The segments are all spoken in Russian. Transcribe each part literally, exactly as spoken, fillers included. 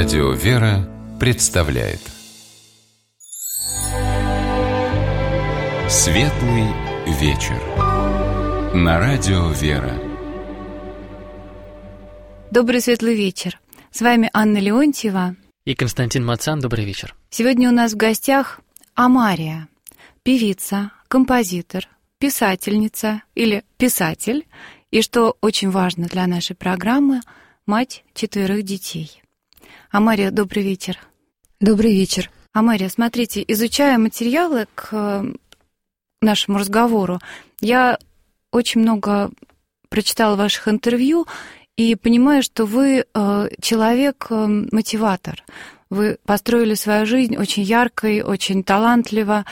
Радио «Вера» представляет Светлый вечер на Радио «Вера». Добрый светлый вечер. С вами Анна Леонтьева и Константин Мацан. Добрый вечер. Сегодня у нас в гостях Амария, певица, композитор, писательница или писатель, и, что очень важно для нашей программы, мать четверых детей. Амария, добрый вечер. Добрый вечер. Амария, смотрите, изучая материалы к нашему разговору, я очень много прочитала ваших интервью и понимаю, что вы человек-мотиватор. Вы построили свою жизнь очень яркой, очень талантливо,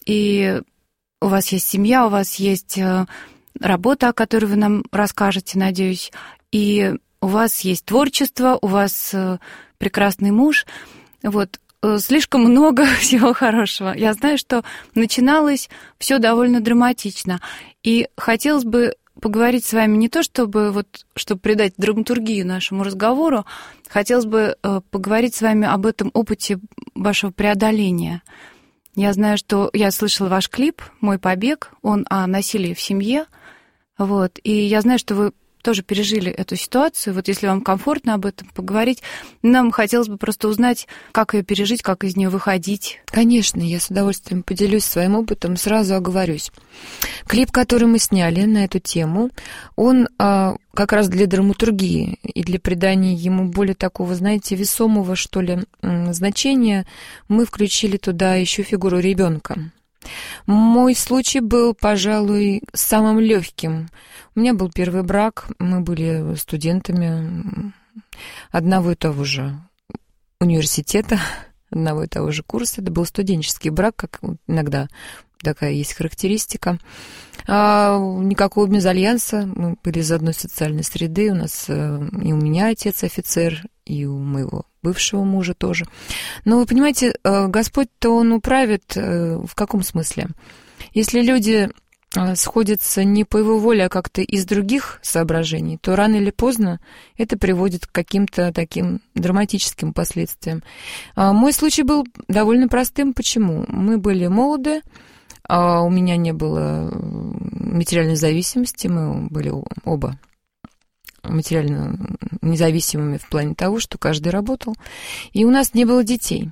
и у вас есть семья, у вас есть работа, о которой вы нам расскажете, надеюсь, и у вас есть творчество, у вас прекрасный муж. Вот, слишком много всего хорошего. Я знаю, что начиналось все довольно драматично, и хотелось бы поговорить с вами не то, чтобы, вот, чтобы придать драматургию нашему разговору, хотелось бы э, поговорить с вами об этом опыте вашего преодоления. Я знаю, что я слышала ваш клип «Мой побег», он о насилии в семье, вот, и я знаю, что вы тоже пережили эту ситуацию. Вот если вам комфортно об этом поговорить, нам хотелось бы просто узнать, как ее пережить, как из нее выходить. Конечно, я с удовольствием поделюсь своим опытом, сразу оговорюсь. Клип, который мы сняли на эту тему, он а, как раз для драматургии и для придания ему более такого, знаете, весомого, что ли, значения, мы включили туда еще фигуру ребенка. Мой случай был, пожалуй, самым легким. У меня был первый брак, мы были студентами одного и того же университета, одного и того же курса. Это был студенческий брак, как иногда такая есть характеристика. А, никакого мезальянса, мы были из одной социальной среды, у нас и у меня отец офицер, и у моего бывшего мужа тоже. Но вы понимаете, Господь-то Он управит в каком смысле? Если люди сходятся не по Его воле, а как-то из других соображений, то рано или поздно это приводит к каким-то таким драматическим последствиям. Мой случай был довольно простым. Почему? Мы были молоды, у меня не было материальной зависимости, мы были оба материально независимыми в плане того, что каждый работал, и у нас не было детей.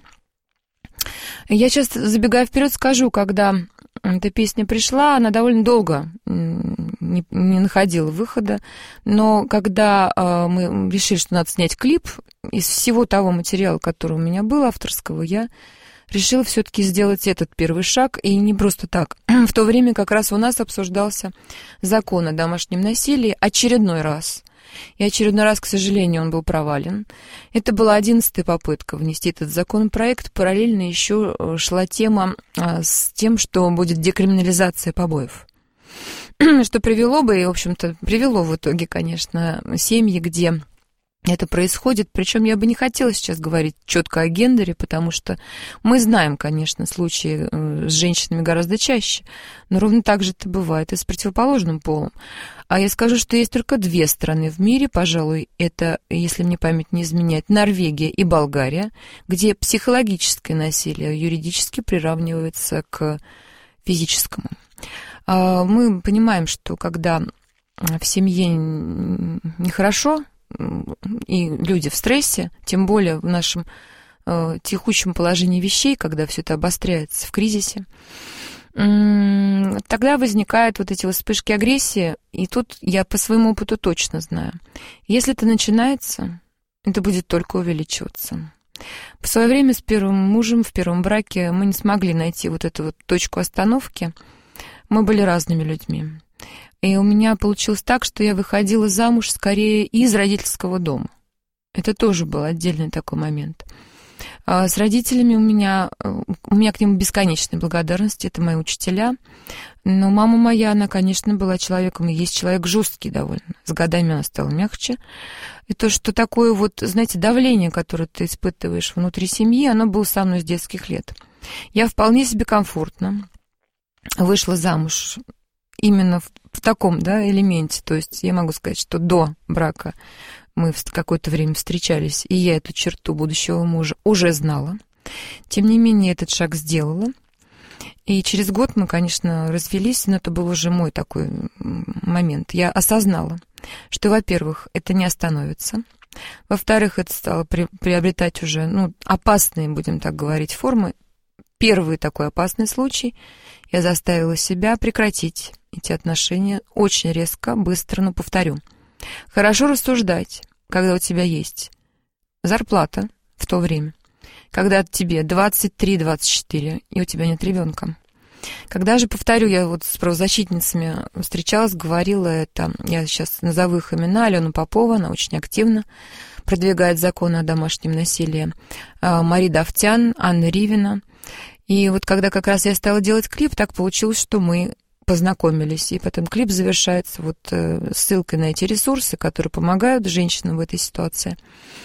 Я сейчас, забегая вперед, скажу, когда эта песня пришла, она довольно долго не, не находила выхода, но когда э, мы решили, что надо снять клип, из всего того материала, который у меня был, авторского, я решила все-таки сделать этот первый шаг, и не просто так. В то время как раз у нас обсуждался закон о домашнем насилии очередной раз. И очередной раз, к сожалению, он был провален. Это была одиннадцатая попытка внести этот законопроект. Параллельно еще шла тема с тем, что будет декриминализация побоев. Что привело бы, и, в общем-то, привело в итоге, конечно, семьи, где это происходит. Причем я бы не хотела сейчас говорить четко о гендере, потому что мы знаем, конечно, случаи с женщинами гораздо чаще, но ровно так же это бывает и с противоположным полом. А я скажу, что есть только две страны в мире, пожалуй, это, если мне память не изменяет, Норвегия и Болгария, где психологическое насилие юридически приравнивается к физическому. Мы понимаем, что когда в семье нехорошо, и люди в стрессе, тем более в нашем э, текущем положении вещей, когда все это обостряется в кризисе, э, тогда возникают вот эти вот вспышки агрессии, и тут я по своему опыту точно знаю, если это начинается, это будет только увеличиваться. В свое время с первым мужем в первом браке мы не смогли найти вот эту вот точку остановки, мы были разными людьми. И у меня получилось так, что я выходила замуж скорее из родительского дома. Это тоже был отдельный такой момент. А с родителями у меня, у меня к ним бесконечная благодарность, это мои учителя. Но мама моя, она, конечно, была человеком, и есть человек жесткий довольно. С годами она стала мягче. И то, что такое вот, знаете, давление, которое ты испытываешь внутри семьи, оно было со мной с детских лет. Я вполне себе комфортно вышла замуж именно в, в таком, да, элементе. То есть я могу сказать, что до брака мы в какое-то время встречались, и я эту черту будущего мужа уже знала. Тем не менее, этот шаг сделала. И через год мы, конечно, развелись, но это был уже мой такой момент. Я осознала, что, во-первых, это не остановится. Во-вторых, это стало при, приобретать уже, ну, опасные, будем так говорить, формы. Первый такой опасный случай. Я заставила себя прекратить эти отношения очень резко, быстро, но повторю. Хорошо рассуждать, когда у тебя есть зарплата в то время, когда тебе двадцать три - двадцать четыре, и у тебя нет ребенка. Когда же, повторю, я вот с правозащитницами встречалась, говорила это, я сейчас назову их имена, Алена Попова, она очень активно продвигает законы о домашнем насилии, Мария Давтян, Анна Ривина. И вот когда как раз я стала делать клип, так получилось, что мы познакомились, и потом клип завершается вот ссылкой на эти ресурсы, которые помогают женщинам в этой ситуации.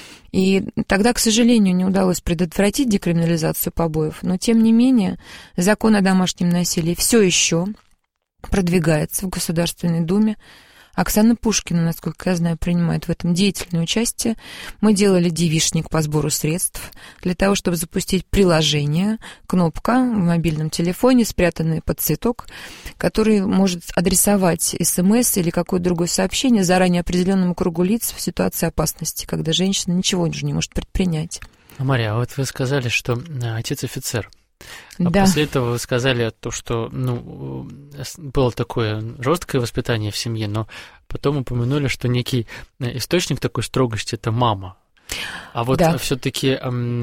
И тогда, к сожалению, не удалось предотвратить декриминализацию побоев, но, тем не менее, закон о домашнем насилии все еще продвигается в Государственной Думе. Оксана Пушкина, насколько я знаю, принимает в этом деятельное участие. Мы делали девичник по сбору средств для того, чтобы запустить приложение, кнопка в мобильном телефоне, спрятанная под цветок, который может адресовать СМС или какое-то другое сообщение заранее определенному кругу лиц в ситуации опасности, когда женщина ничего уже не может предпринять. Мария, а вот вы сказали, что отец офицер. А да. После этого вы сказали то, что ну, было такое жесткое воспитание в семье, но потом упомянули, что некий источник такой строгости – это мама. А вот да. все-таки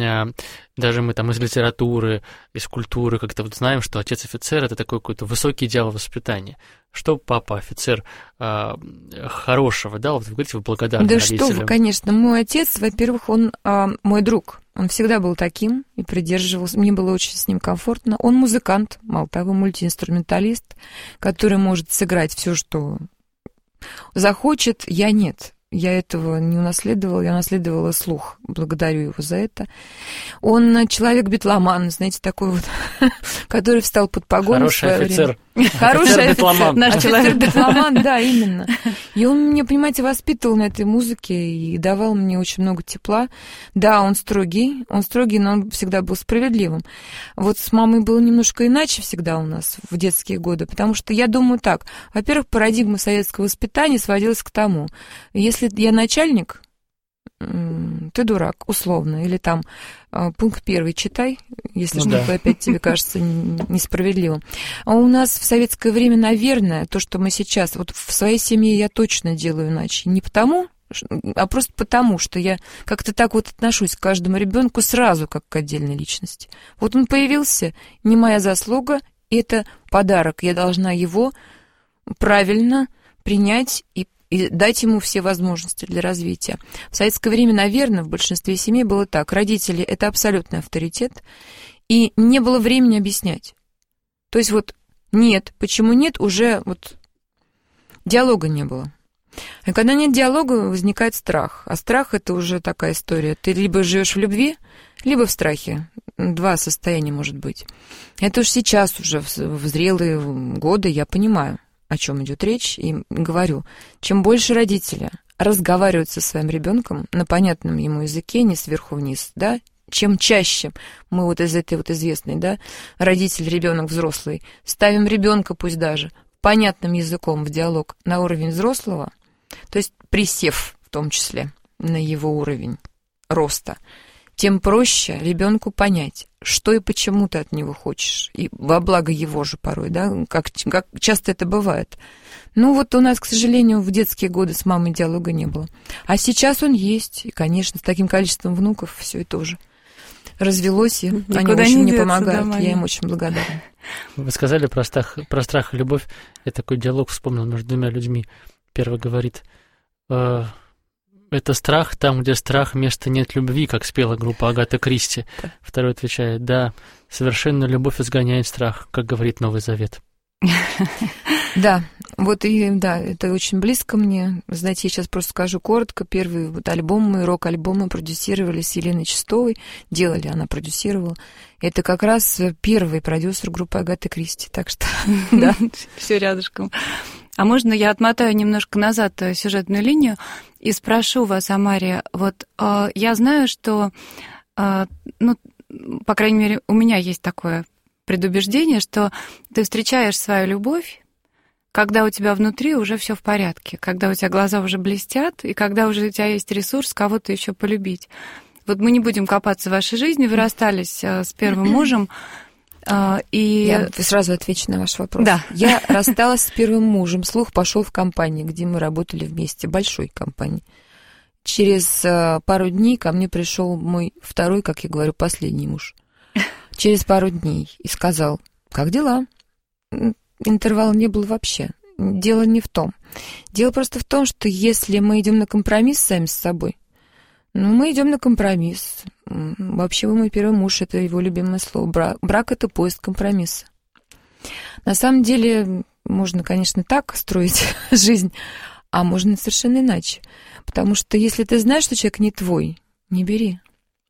даже мы там из литературы, из культуры как-то вот знаем, что отец офицер – это такой какой-то высокий идеал воспитания. Что папа офицер а, хорошего, да, вот вы говорите, вы благодарны да родителям. Да что вы, конечно, мой отец, во-первых, он а, мой друг, он всегда был таким и придерживался, мне было очень с ним комфортно. Он музыкант, мало того, мультиинструменталист, который может сыграть все, что захочет, я нет. Я этого не унаследовала, я унаследовала слух. Благодарю его за это. Он человек-битломан, знаете, такой вот, который встал под погону. Хороший офицер. Хороший офицер, наш человек-битломан, да, именно. И он меня, понимаете, воспитывал на этой музыке и давал мне очень много тепла. Да, он строгий, он строгий, но он всегда был справедливым. Вот с мамой было немножко иначе всегда у нас в детские годы, потому что я думаю так. Во-первых, парадигма советского воспитания сводилась к тому, если Если я начальник, ты дурак, условно, или там пункт первый читай, если ну, что-то да. опять тебе кажется несправедливым. А у нас в советское время, наверное, то, что мы сейчас, вот в своей семье я точно делаю иначе. Не потому, а просто потому, что я как-то так вот отношусь к каждому ребенку сразу, как к отдельной личности. Вот он появился, не моя заслуга, это подарок. Я должна его правильно принять и и дать ему все возможности для развития. В советское время, наверное, в большинстве семей было так. Родители – это абсолютный авторитет, и не было времени объяснять. То есть вот нет, почему нет, уже вот диалога не было. И когда нет диалога, возникает страх. А страх – это уже такая история. Ты либо живешь в любви, либо в страхе. Два состояния может быть. Это уж сейчас, уже в зрелые годы, я понимаю, о чем идет речь, и говорю, чем больше родители разговаривают со своим ребенком на понятном ему языке, не сверху вниз, да, чем чаще мы вот из этой вот известной, да, родитель, ребенок, взрослый, ставим ребенка, пусть даже понятным языком в диалог на уровень взрослого, то есть присев в том числе на его уровень роста, тем проще ребенку понять, что и почему ты от него хочешь. И во благо его же порой, да, как, как часто это бывает. Ну вот у нас, к сожалению, в детские годы с мамой диалога не было. А сейчас он есть. И, конечно, с таким количеством внуков все это уже развелось, и никуда они очень мне помогают. Да, я им очень благодарна. Вы сказали про страх, про страх и любовь. Я такой диалог вспомнил между двумя людьми. Первый говорит... Э- Это страх там, где страх, места нет любви, как спела группа Агата Кристи. Второй отвечает, да, совершенная любовь изгоняет страх, как говорит Новый Завет. Да, вот и да, это очень близко мне. Знаете, я сейчас просто скажу коротко. Первые вот альбомы, рок-альбомы продюсировали с Еленой Чистовой. Делали, она продюсировала. Это как раз первый продюсер группы Агаты Кристи. Так что, да. Все рядышком. А можно я отмотаю немножко назад сюжетную линию и спрошу вас, Амария, вот э, я знаю, что, э, ну, по крайней мере, у меня есть такое предубеждение, что ты встречаешь свою любовь, когда у тебя внутри уже все в порядке, когда у тебя глаза уже блестят, и когда уже у тебя есть ресурс кого-то еще полюбить. Вот мы не будем копаться в вашей жизни, вы расстались с первым мужем, и... Я сразу отвечу на ваш вопрос. Да. Я рассталась с первым мужем, слух пошел в компании, где мы работали вместе, большой компании. Через пару дней ко мне пришел мой второй, как я говорю, последний муж. Через пару дней и сказал: как дела? Интервала не было вообще. Дело не в том. Дело просто в том, что если мы идем на компромисс сами с собой, ну, мы идем на компромисс. Вообще, вы мой первый муж, это его любимое слово. Брак, брак — это поиск компромисса. На самом деле, можно, конечно, так строить жизнь, а можно совершенно иначе. Потому что если ты знаешь, что человек не твой, не бери.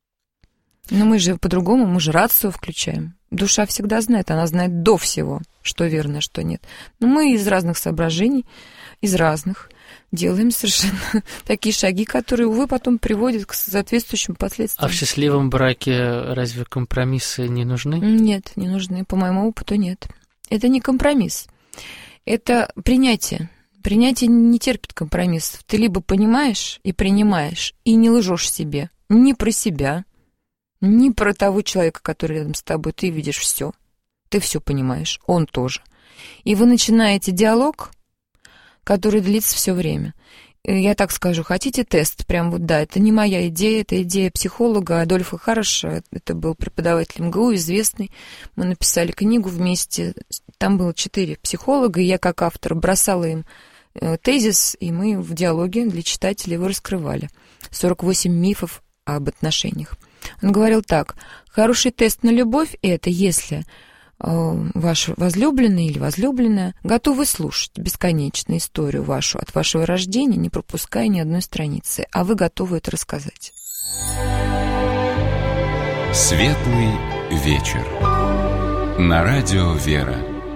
Но мы же по-другому, мы же рацию включаем. Душа всегда знает, она знает до всего, что верно, что нет. Но мы из разных соображений, из разных, делаем совершенно такие шаги, которые, увы, потом приводят к соответствующим последствиям. А в счастливом браке разве компромиссы не нужны? Нет, не нужны. По моему опыту нет. Это не компромисс. Это принятие. Принятие не терпит компромиссов. Ты либо понимаешь и принимаешь, и не лжешь себе. Ни про себя, ни про того человека, который рядом с тобой. Ты видишь все. Ты все понимаешь. Он тоже. И вы начинаете диалог, который длится все время. Я так скажу, хотите тест? Прям вот да, это не моя идея, это идея психолога Адольфа Харроша, это был преподаватель эм гэ у, известный. Мы написали книгу вместе, там было четыре психолога, и я как автор бросала им тезис, и мы в диалоге для читателей его раскрывали. сорок восемь мифов об отношениях. Он говорил так: хороший тест на любовь — это если ваш возлюбленный или возлюбленная готовы слушать бесконечно историю вашу от вашего рождения, не пропуская ни одной страницы, а вы готовы это рассказать. Светлый вечер. На радио «Вера».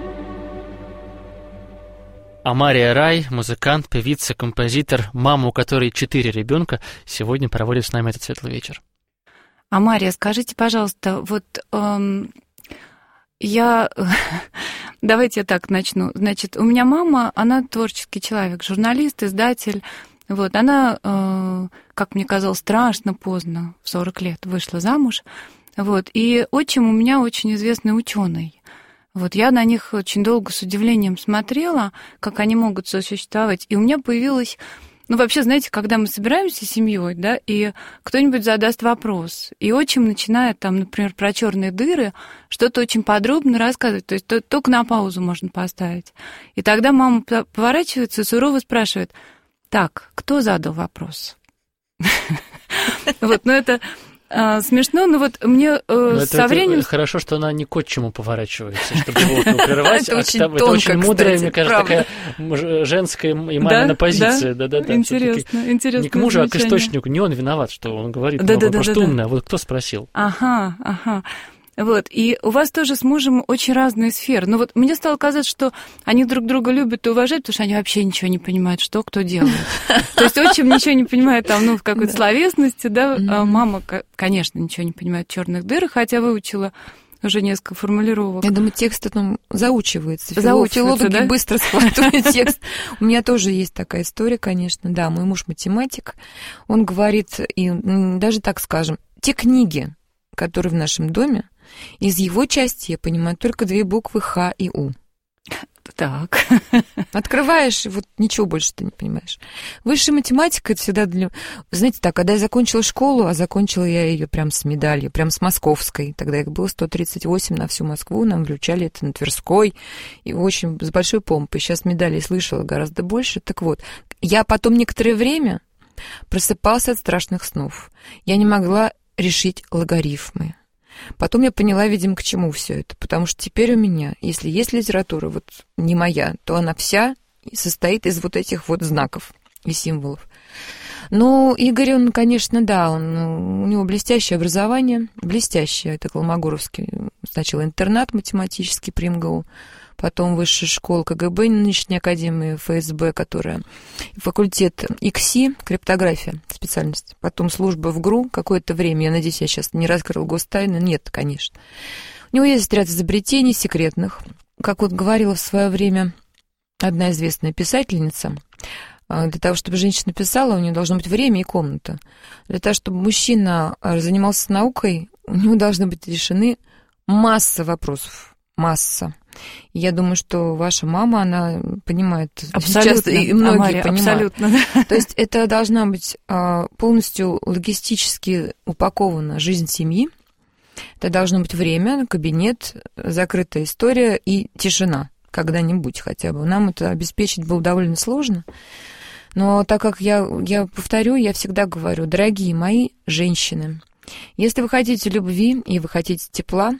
Амария Рай, музыкант, певица, композитор, мама, у которой четыре ребенка, сегодня проводит с нами этот светлый вечер. Амария, скажите, пожалуйста, вот... Эм... Я... Давайте я так начну. Значит, у меня мама, она творческий человек, журналист, издатель. Вот, она, э, как мне казалось, страшно поздно, в сорок лет, вышла замуж. Вот, и отчим у меня очень известный ученый. Вот, я на них очень долго с удивлением смотрела, как они могут сосуществовать. И у меня появилась... Ну, вообще, знаете, когда мы собираемся с семьей, да, и кто-нибудь задаст вопрос, и отчим начинает там, например, про черные дыры что-то очень подробно рассказывать, то есть то, только на паузу можно поставить. И тогда мама поворачивается и сурово спрашивает: так, кто задал вопрос? Вот, ну это... Смешно, но вот мне э, со временем... Хорошо, что она не к отчиму поворачивается, чтобы его прерывать. Это очень тонко, это очень мудрая, мне кажется, такая женская и мамина позиция. Интересно, интересно. Не к мужу, а к источнику. Не он виноват, что он говорит много, потому что умный, а вот кто спросил? Ага, ага. Вот, и у вас тоже с мужем очень разные сферы. Но вот мне стало казаться, что они друг друга любят и уважают, потому что они вообще ничего не понимают, что кто делает. То есть отчим ничего не понимает там, ну, в какой-то словесности, да, а мама, конечно, ничего не понимает в черных дырах, хотя выучила уже несколько формулировок. Я думаю, текст там заучивается. Заучивается, филологи быстро схватывают текст. У меня тоже есть такая история, конечно. Да, мой муж математик. Он говорит, и даже так скажем, те книги, которые в нашем доме, из его части я понимаю только две буквы Х и У. Так. Открываешь, вот ничего больше ты не понимаешь. Высшая математика — это всегда для... Знаете так, когда я закончила школу, а закончила я ее прям с медалью, прям с московской, тогда их было сто тридцать восемь на всю Москву, нам вручали это на Тверской, и очень с большой помпой. Сейчас медалей слышала гораздо больше. Так вот, я потом некоторое время просыпалась от страшных снов. Я не могла решить логарифмы. Потом я поняла, видимо, к чему все это, потому что теперь у меня, если есть литература, вот не моя, то она вся состоит из вот этих вот знаков и символов. Ну, Игорь, он, конечно, да, он, у него блестящее образование, блестящее, это Колмогоровский, сначала интернат математический при эм гэ у, потом высшая школа КГБ, нынешняя академия ФСБ, которая факультет ИКСИ, криптография, специальность, потом служба в ГРУ какое-то время, я надеюсь, я сейчас не раскрыл гостайны, нет, конечно. У него есть ряд изобретений секретных, как вот говорила в свое время одна известная писательница, для того, чтобы женщина писала, у нее должно быть время и комната. Для того, чтобы мужчина занимался наукой, у него должны быть решены масса вопросов. Масса. И я думаю, что ваша мама, она понимает. Абсолютно. Сейчас и многие Амария, понимают. Абсолютно, да. То есть это должна быть полностью логистически упакована жизнь семьи. Это должно быть время, кабинет, закрытая история и тишина. Когда-нибудь хотя бы. Нам это обеспечить было довольно сложно. Но так как я, я повторю, я всегда говорю, дорогие мои женщины, если вы хотите любви и вы хотите тепла,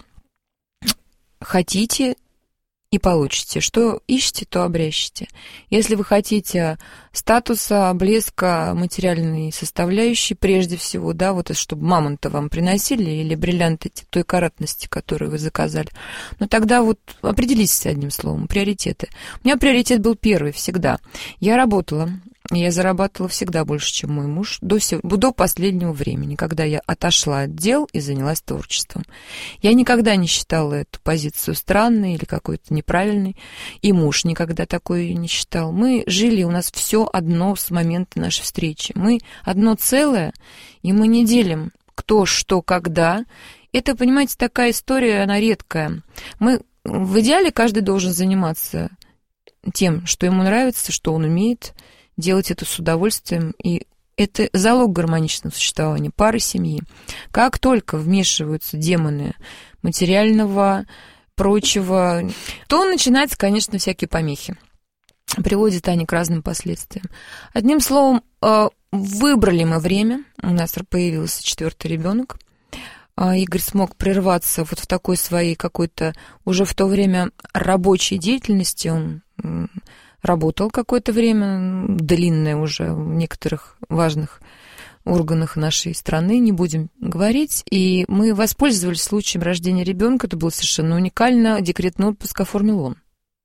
хотите и получите. Что ищете, то обрящете. Если вы хотите статуса, блеска, материальной составляющей, прежде всего, да, вот чтобы мамонта вам приносили или бриллианты той каратности, которую вы заказали, ну тогда вот определитесь одним словом, приоритеты. У меня приоритет был первый всегда. Я работала. Я зарабатывала всегда больше, чем мой муж, до, до последнего времени, когда я отошла от дел и занялась творчеством. Я никогда не считала эту позицию странной или какой-то неправильной, и муж никогда такой не считал. Мы жили, у нас все одно с момента нашей встречи. Мы одно целое, и мы не делим кто, что, когда. Это, понимаете, такая история, она редкая. Мы, в идеале каждый должен заниматься тем, что ему нравится, что он умеет, делать это с удовольствием, и это залог гармоничного существования пары, семьи. Как только вмешиваются демоны материального, прочего, то начинаются, конечно, всякие помехи. Приводят они к разным последствиям. Одним словом, выбрали мы время, у нас появился четвертый ребенок. Игорь смог прерваться вот в такой своей какой-то уже в то время рабочей деятельности, он работал какое-то время, длинное уже в некоторых важных органах нашей страны, не будем говорить. И мы воспользовались случаем рождения ребенка, это было совершенно уникально, декретный отпуск оформил он.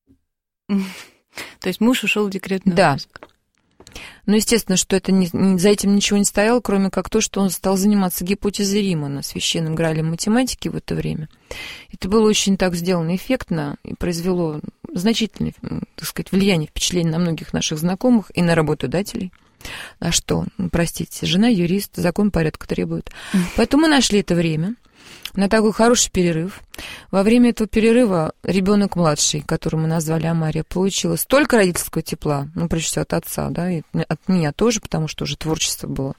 То есть муж ушел в декретный да. отпуск. Ну, естественно, что это не, за этим ничего не стояло, кроме как то, что он стал заниматься гипотезой Римана, священным граалем математики в это время. Это было очень так сделано эффектно и произвело значительное, так сказать, влияние, впечатление на многих наших знакомых и на работодателей. А что, ну, простите, жена юрист, закон порядка требует. Поэтому мы нашли это время на такой хороший перерыв. Во время этого перерыва ребенок младший, которого мы назвали Амария, получила столько родительского тепла, ну, прежде всего от отца, да, и от меня тоже, потому что уже творчество было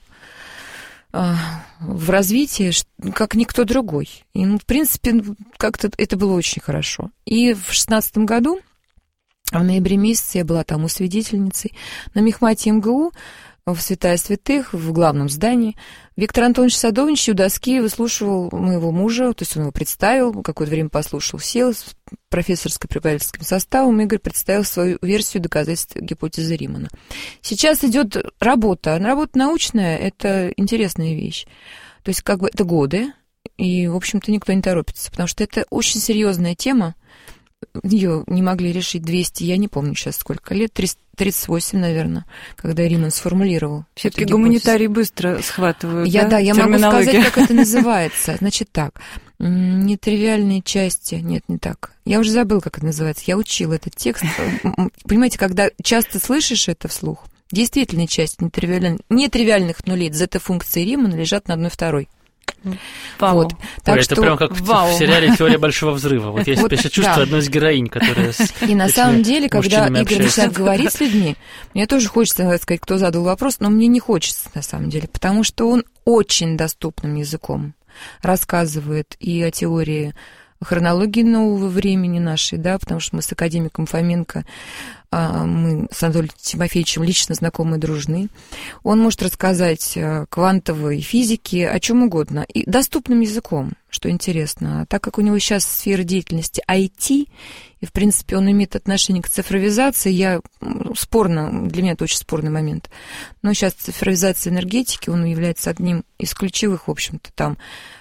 в развитии, как никто другой. И, ну, в принципе, как-то это было очень хорошо. И в шестнадцатом году, в ноябре месяце, я была там усвидетельницей на мехмате МГУ, в Святая Святых, в главном здании. Виктор Антонович Садовнич у доски выслушивал моего мужа, то есть он его представил, какое-то время послушал, сел с профессорско-преподавательским составом. Игорь представил свою версию доказательств гипотезы Римана. Сейчас идет работа. Работа научная — это интересная вещь. То есть как бы это годы, и, в общем-то, никто не торопится, потому что это очень серьезная тема. Ее не могли решить двести, я не помню сейчас сколько лет, тридцать восемь, наверное, когда Риман сформулировал. Все-таки гуманитарии быстро схватывают. Я, да, да, я могу сказать, как это называется. Значит так, нетривиальные части, нет, не так. Я уже забыла, как это называется. Я учила этот текст. Понимаете, когда часто слышишь это вслух, действительные части нетривиальных, нетривиальных нулей зета-функции Римана лежат на одной второй. Вау. Вот. Так Ой, что... это прям как Вау. в сериале «Теория большого взрыва». Вот я Вот, себя чувствую да. одной из героинь, которая с И на самом деле, когда Игорь общается. начинает говорить с людьми, мне тоже хочется сказать, кто задал вопрос, но мне не хочется на самом деле, потому что он очень доступным языком рассказывает и о теории хронологии нового времени нашей, да, потому что мы с академиком Фоменко, мы с Анатолием Тимофеевичем лично знакомы и дружны. Он может рассказать о квантовой физике, о чем угодно, и доступным языком, что интересно. Так как у него сейчас сфера деятельности ай ти, и, в принципе, он имеет отношение к цифровизации, я спорно, для меня это очень спорный момент, но сейчас цифровизация энергетики, он является одним из ключевых, в общем-то, там,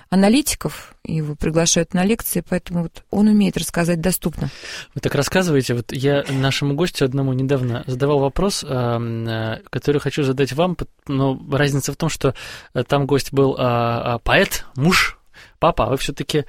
аналитиков, его приглашают на лекции, поэтому вот он умеет рассказать доступно. Вы так рассказываете, вот я нашему гостю одному недавно задавал вопрос, который хочу задать вам, но разница в том, что там гость был поэт, муж, папа, а вы все-таки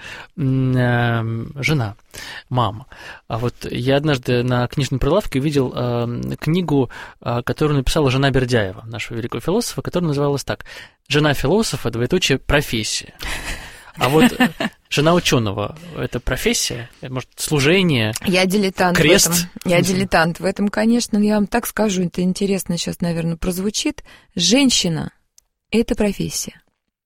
жена, мама. А вот я однажды на книжном прилавке увидел э, книгу, э, которую написала жена Бердяева, нашего великого философа, которая называлась так: «Жена философа, двоеточие, профессия». А вот жена ученого – это профессия, может, служение, я дилетант крест? В этом. Я дилетант в этом, конечно, я вам так скажу, это интересно сейчас, наверное, прозвучит. Женщина – это профессия.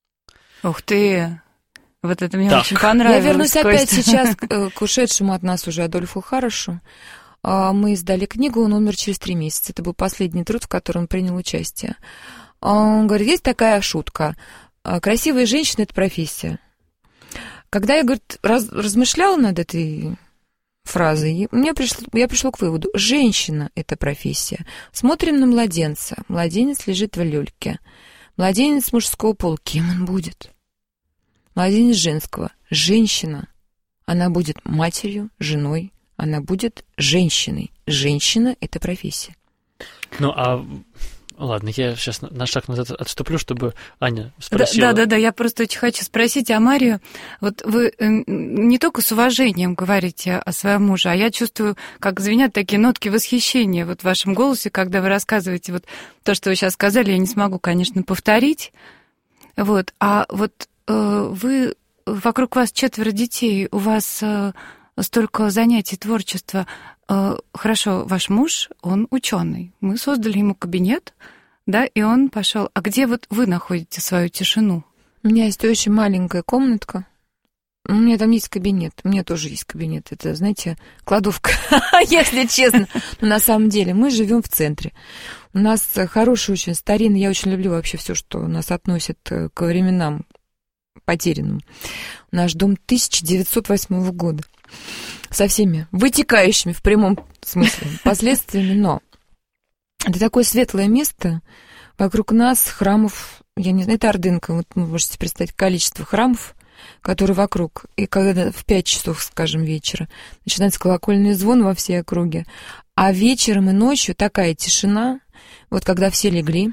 Ух ты! Вот это мне так. очень понравилось. Я вернусь Костя. опять сейчас к ушедшему от нас уже Адольфу Харрошу. Мы издали книгу, он умер через три месяца. Это был последний труд, в котором он принял участие. Он говорит, есть такая шутка. Красивая женщина – это профессия. Когда я, говорит, раз, размышляла над этой фразой, мне пришло, я пришла к выводу. Женщина – это профессия. Смотрим на младенца. Младенец лежит в люльке. Младенец мужского пола. Кем он будет? Младенец женского. Женщина. Она будет матерью, женой. Она будет женщиной. Женщина – это профессия. Ну, а... Ладно, я сейчас на шаг назад отступлю, чтобы Аня спросила. Да-да-да, я просто очень хочу спросить о Марию. Вот вы не только с уважением говорите о своем муже, а я чувствую, как звенят такие нотки восхищения вот в вашем голосе, когда вы рассказываете вот то, что вы сейчас сказали, я не смогу, конечно, повторить. Вот, а вот э, вы, вокруг вас четверо детей, у вас э, столько занятий, творчества. Хорошо, ваш муж, он ученый. Мы создали ему кабинет, да, и он пошел. А где вот вы находите свою тишину? У меня есть очень маленькая комнатка. У меня там есть кабинет. У меня тоже есть кабинет. Это, знаете, кладовка, если честно. Но на самом деле мы живем в центре. У нас хороший, очень старинный. Я очень люблю вообще все, что нас относит к временам потерянным. Наш дом тысяча девятьсот восьмого года. Со всеми вытекающими в прямом смысле последствиями, но это такое светлое место, вокруг нас храмов, я не знаю, это Ордынка, вот вы можете представить количество храмов, которые вокруг, и когда в пять часов, скажем, вечера начинается колокольный звон во всей округе, а вечером и ночью такая тишина, вот когда все легли,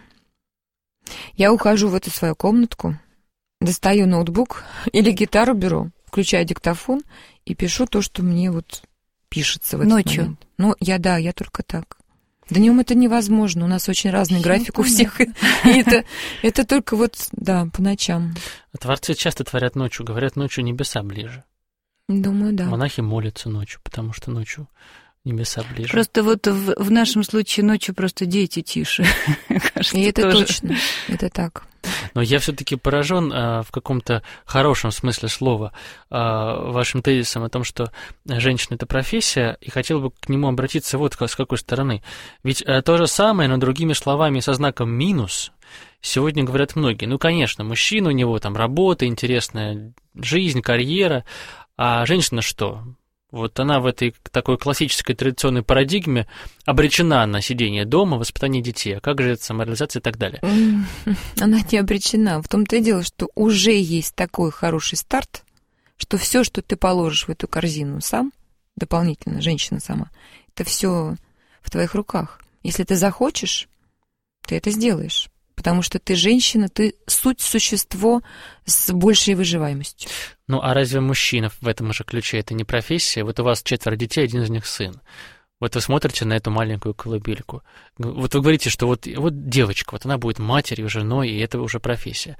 я ухожу в эту свою комнатку, достаю ноутбук или гитару беру, включаю диктофон и пишу то, что мне вот пишется в этот Ночью? момент. Ну, я, да, я только так. Днем это невозможно, у нас очень разный Все график у всех. И это, это только вот, да, по ночам. Творцы часто творят ночью, говорят, ночью небеса ближе. Думаю, да. Монахи молятся ночью, потому что ночью небеса ближе. Просто вот в, в нашем случае ночью просто дети тише. Кажется, и это тоже. Точно, это так. Но я все-таки поражен а, в каком-то хорошем смысле слова а, вашим тезисом о том, что женщина – это профессия, и хотел бы к нему обратиться вот с какой стороны. Ведь а, то же самое, но другими словами со знаком «минус» сегодня говорят многие. Ну, конечно, мужчина, у него там работа, интересная жизнь, карьера, а женщина что? Вот она в этой такой классической традиционной парадигме обречена на сидение дома, воспитание детей. А как же это самореализация и так далее? Она не обречена. В том-то и дело, что уже есть такой хороший старт, что все, что ты положишь в эту корзину сам, дополнительно, женщина сама, это все в твоих руках. Если ты захочешь, ты это сделаешь. Потому что ты женщина, ты суть существо с большей выживаемостью. Ну, а разве мужчина в этом же ключе это не профессия? Вот у вас четверо детей, один из них сын. Вот вы смотрите на эту маленькую колыбельку. Вот вы говорите, что вот, вот девочка, вот она будет матерью, женой, и это уже профессия.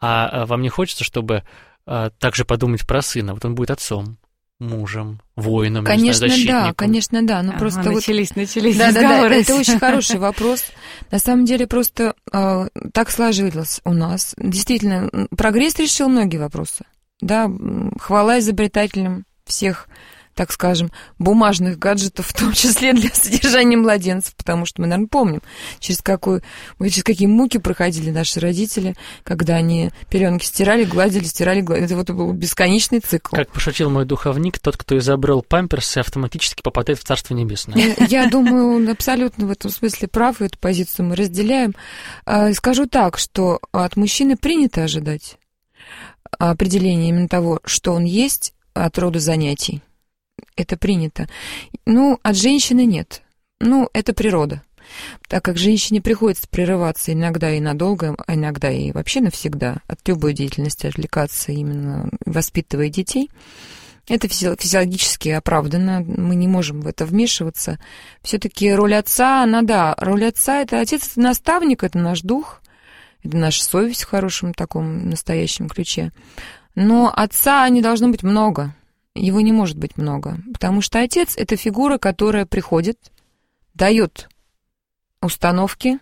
А вам не хочется, чтобы а, также подумать про сына? Вот он будет отцом, мужем, воином, конечно, не знаю, да, конечно, да. Но ага, просто начались, вот... начались да, разговоры. Да, да, это очень хороший вопрос. На самом деле просто э, так сложилось у нас. Действительно, прогресс решил многие вопросы. Да, хвала изобретателям всех, так скажем, бумажных гаджетов, в том числе для содержания младенцев, потому что мы, наверное, помним, через, какую, через какие муки проходили наши родители, когда они пеленки стирали, гладили, стирали, гладили. Это вот был бесконечный цикл. Как пошутил мой духовник, тот, кто изобрел памперсы, автоматически попадает в Царство Небесное. Я думаю, он абсолютно в этом смысле прав, и эту позицию мы разделяем. Скажу так, что от мужчины принято ожидать определение именно того, что он есть от рода занятий. Это принято. Ну, от женщины нет. Ну, это природа. Так как женщине приходится прерываться иногда и надолго, а иногда и вообще навсегда от любой деятельности отвлекаться, именно воспитывая детей, это физиологически оправдано, мы не можем в это вмешиваться. Все-таки роль отца, она, да, роль отца — это отец, это наставник, это наш дух, это наша совесть в хорошем таком настоящем ключе. Но отца не должно быть много, его не может быть много, потому что отец — это фигура, которая приходит, дает установки,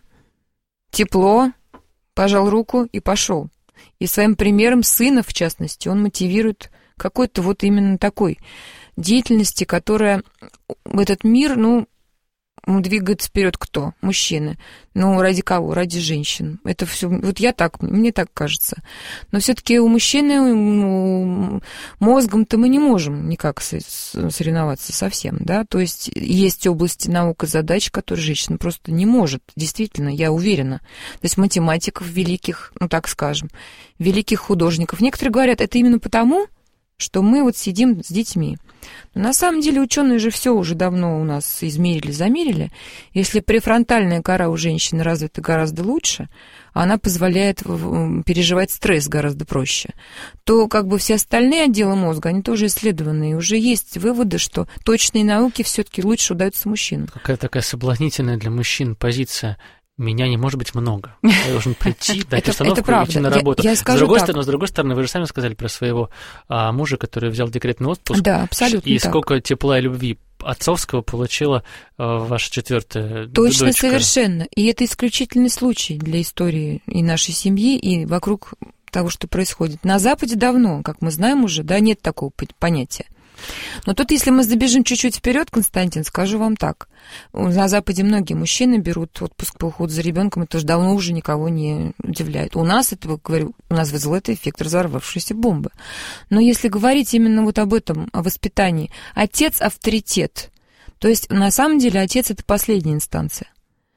тепло, пожал руку и пошел. И своим примером сына, в частности, он мотивирует какой-то вот именно такой деятельности, которая в этот мир, ну, двигает вперед кто? Мужчины. Ну, ради кого? Ради женщин. Это все. Вот я так, мне так кажется. Но все-таки у мужчины ну, мозгом-то мы не можем никак соревноваться совсем, да. То есть есть области наук и задач, которые женщина просто не может. Действительно, я уверена. То есть математиков великих, ну так скажем, великих художников. Некоторые говорят, это именно потому, что мы вот сидим с детьми. Но на самом деле ученые же все уже давно у нас измерили, замерили. Если префронтальная кора у женщины развита гораздо лучше, а она позволяет переживать стресс гораздо проще, то как бы все остальные отделы мозга, они тоже исследованы, и уже есть выводы, что точные науки все-таки лучше удаются мужчинам. Какая такая соблазнительная для мужчин позиция. Меня не может быть много. Я должен прийти, дать установку и идти на работу. Я, я с, другой стороны, с другой стороны, вы же сами сказали про своего а, мужа, который взял декретный отпуск. Да, абсолютно И так. сколько тепла и любви отцовского получила а, ваша четвертая Точно, дочка. совершенно. И это исключительный случай для истории и нашей семьи, и вокруг того, что происходит. На Западе давно, как мы знаем уже, да, нет такого понятия. Но тут, если мы забежим чуть-чуть вперед, Константин, скажу вам так. На Западе многие мужчины берут отпуск по уходу за ребенком, это уже давно уже никого не удивляет. У нас это, говорю, у нас вызвал это эффект разорвавшейся бомбы. Но если говорить именно вот об этом, о воспитании, отец — авторитет. То есть, на самом деле, отец — это последняя инстанция.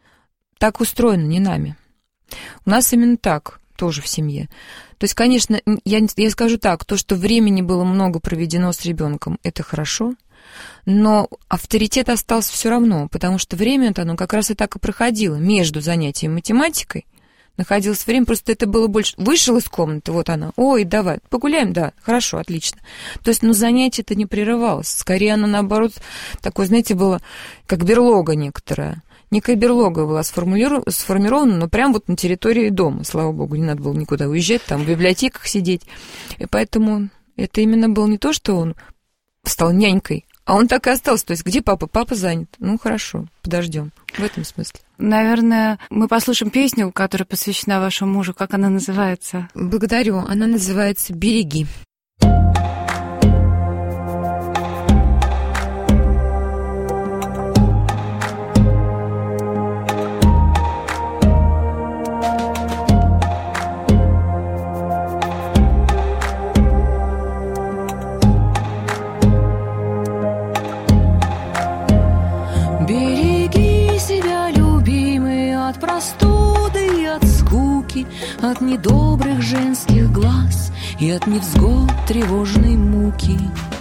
Так устроено, не нами. У нас именно так. Тоже в семье. То есть, конечно, я, я скажу так, то, что времени было много проведено с ребенком, это хорошо, но авторитет остался все равно, потому что время-то оно как раз и так и проходило. Между занятием математикой находилось время, просто это было больше. Вышел из комнаты, вот она, ой, давай, погуляем, да, хорошо, отлично. То есть, ну, занятие-то не прерывалось. Скорее, оно, наоборот, такое, знаете, было как берлога некоторая. Некая берлога была сформирована, но прямо вот на территории дома. Слава богу, не надо было никуда уезжать, там в библиотеках сидеть. И поэтому это именно было не то, что он стал нянькой, а он так и остался. То есть где папа? Папа занят. Ну, хорошо, подождем. В этом смысле. Наверное, мы послушаем песню, которая посвящена вашему мужу. Как она называется? Благодарю. Она называется «Береги». От недобрых женских глаз и от невзгод тревожной муки,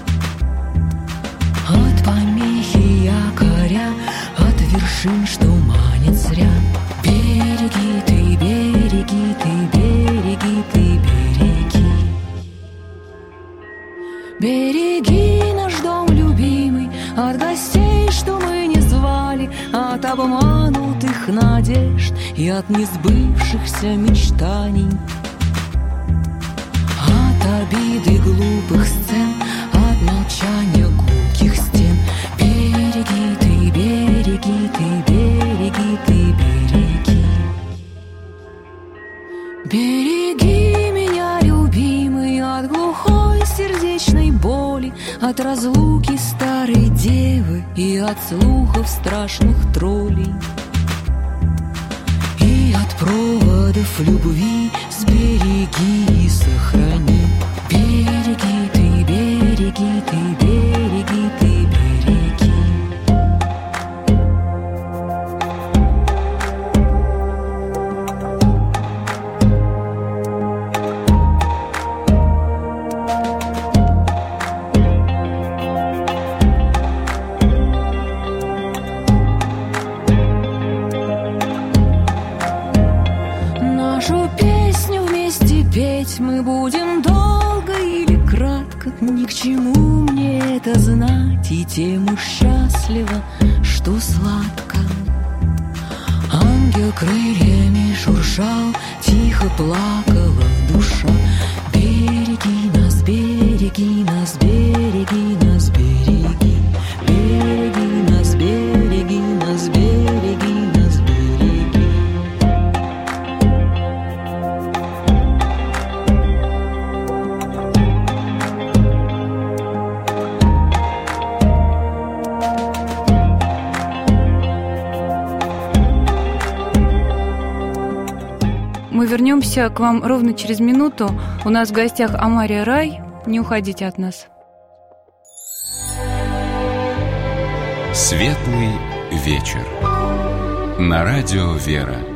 от помехи якоря, от вершин, что манят зря. Береги ты, береги ты, береги ты, береги. Береги наш дом любимый от гостей, что мы не звали, от обманутых надежд и от несбывшихся мечтаний, от обиды глупых сцен, от молчания гулких стен. Береги ты, береги ты, береги ты, береги. Береги меня, любимый, от глухой сердечной боли, от разлуки старой девы и от слухов страшных троллей, и от проводов любви сбереги и сохрани. Береги ты, береги ты, береги ты, береги. Жить мы будем долго или кратко, ни к чему мне это знать, и тем уж счастливо, что сладко. Ангел крыльями шуршал, тихо плакала душа. Береги нас, береги нас, береги нас, береги. Береги нас, береги нас, береги нас, береги. Мы вернемся к вам ровно через минуту. У нас в гостях Амария Рай. Не уходите от нас. Светлый вечер. На радио «Вера».